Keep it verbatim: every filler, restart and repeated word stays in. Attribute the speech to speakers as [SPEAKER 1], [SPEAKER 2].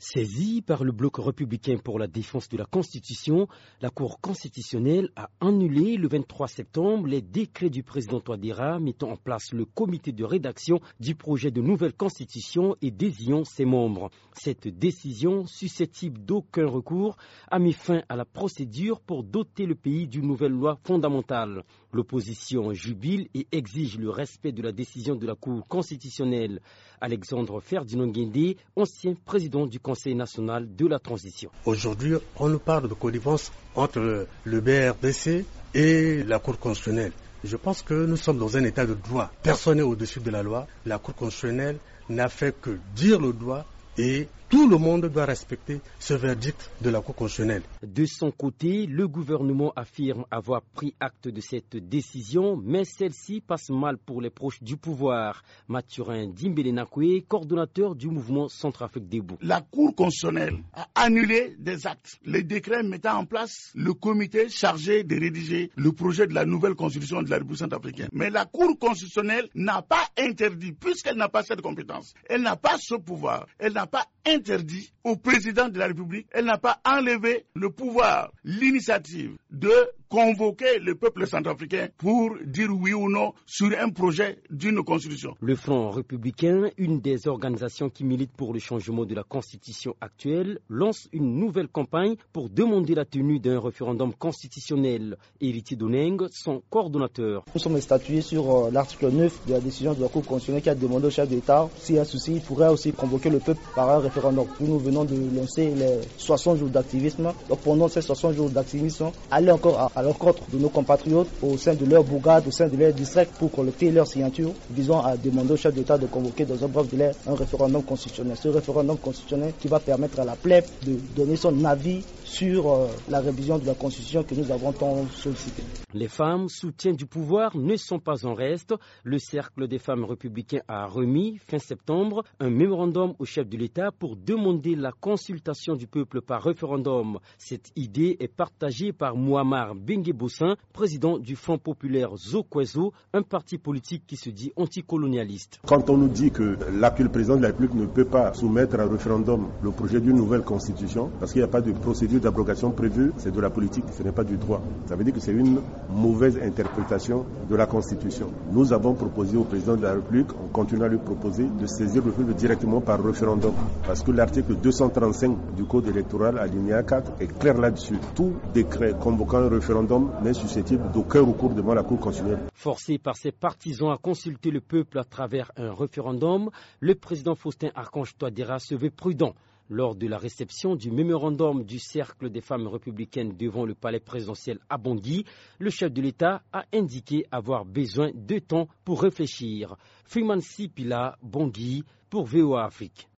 [SPEAKER 1] Saisie par le bloc républicain pour la défense de la Constitution, la Cour constitutionnelle a annulé le vingt-trois septembre les décrets du président Touadéra mettant en place le comité de rédaction du projet de nouvelle Constitution et désignant ses membres. Cette décision, susceptible d'aucun recours, a mis fin à la procédure pour doter le pays d'une nouvelle loi fondamentale. L'opposition jubile et exige le respect de la décision de la Cour constitutionnelle. Alexandre Ferdinand Guindé, ancien président du Conseil national de la transition.
[SPEAKER 2] Aujourd'hui, on nous parle de connivence entre le B R D C et la Cour constitutionnelle. Je pense que nous sommes dans un état de droit. Personne n'est au-dessus de la loi. La Cour constitutionnelle n'a fait que dire le droit et tout le monde doit respecter ce verdict de la Cour constitutionnelle.
[SPEAKER 1] De son côté, le gouvernement affirme avoir pris acte de cette décision, mais celle-ci passe mal pour les proches du pouvoir. Mathurin Dimbele-Nakwe, coordonnateur du mouvement Centrafrique Debout.
[SPEAKER 3] La Cour constitutionnelle a annulé des actes, les décrets mettant en place le comité chargé de rédiger le projet de la nouvelle constitution de la République centrafricaine. Mais la Cour constitutionnelle n'a pas interdit, puisqu'elle n'a pas cette compétence, elle n'a pas ce pouvoir, elle n'a pas interdit au président de la République, elle n'a pas enlevé le pouvoir, l'initiative de convoquer le peuple centrafricain pour dire oui ou non sur un projet d'une constitution.
[SPEAKER 1] Le Front républicain, une des organisations qui militent pour le changement de la constitution actuelle, lance une nouvelle campagne pour demander la tenue d'un référendum constitutionnel. Héritier Doneng, son coordonnateur.
[SPEAKER 4] Nous sommes statués sur l'article neuf de la décision de la Cour constitutionnelle qui a demandé au chef d'État, s'il y a un souci, il pourrait aussi convoquer le peuple par un référendum. Nous venons de lancer les soixante jours d'activisme. Donc pendant ces soixante jours d'activisme, aller encore à, à l'encontre de nos compatriotes au sein de leur bourgade, au sein de leur district pour collecter leurs signatures, visant à demander au chef d'État de convoquer dans un bref délai un référendum constitutionnel. Ce référendum constitutionnel qui va permettre à la plèbe de donner son avis sur euh, la révision de la Constitution que nous avons tant sollicitée.
[SPEAKER 1] Les femmes soutiens du pouvoir ne sont pas en reste. Le Cercle des femmes républicains a remis, fin septembre, un mémorandum au chef de l'État pour demander la consultation du peuple par référendum. Cette idée est partagée par Mouammar Bengue-Bossin, président du Front populaire Zokwezo, un parti politique qui se dit anticolonialiste.
[SPEAKER 5] Quand on nous dit que l'actuel président de la République ne peut pas soumettre à référendum le projet d'une nouvelle constitution, parce qu'il n'y a pas de procédure d'abrogation prévue, c'est de la politique, ce n'est pas du droit. Ça veut dire que c'est une mauvaise interprétation de la Constitution. Nous avons proposé au président de la République, on continue à lui proposer de saisir le peuple directement par référendum, parce que l'article deux cent trente-cinq du Code électoral, alinéa quatre, est clair là-dessus. Tout décret convoquant un référendum n'est susceptible d'aucun recours devant la Cour constitutionnelle.
[SPEAKER 1] Forcé par ses partisans à consulter le peuple à travers un référendum, le président Faustin Archange Touadéra se veut prudent. Lors de la réception du mémorandum du Cercle des femmes républicaines devant le palais présidentiel à Bangui, le chef de l'État a indiqué avoir besoin de temps pour réfléchir. Freeman Sipila, Bangui, pour V O A Afrique.